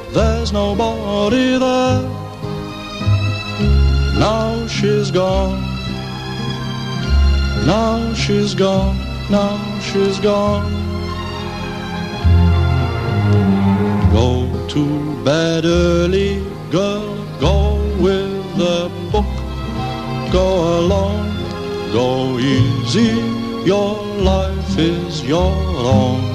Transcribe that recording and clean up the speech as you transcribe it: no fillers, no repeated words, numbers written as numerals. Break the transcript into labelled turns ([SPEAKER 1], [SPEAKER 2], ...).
[SPEAKER 1] there's nobody there. Now she's gone, now she's gone, now she's gone. Go to bed early, girl, go with the book. Go alone, go easy, your life is your own.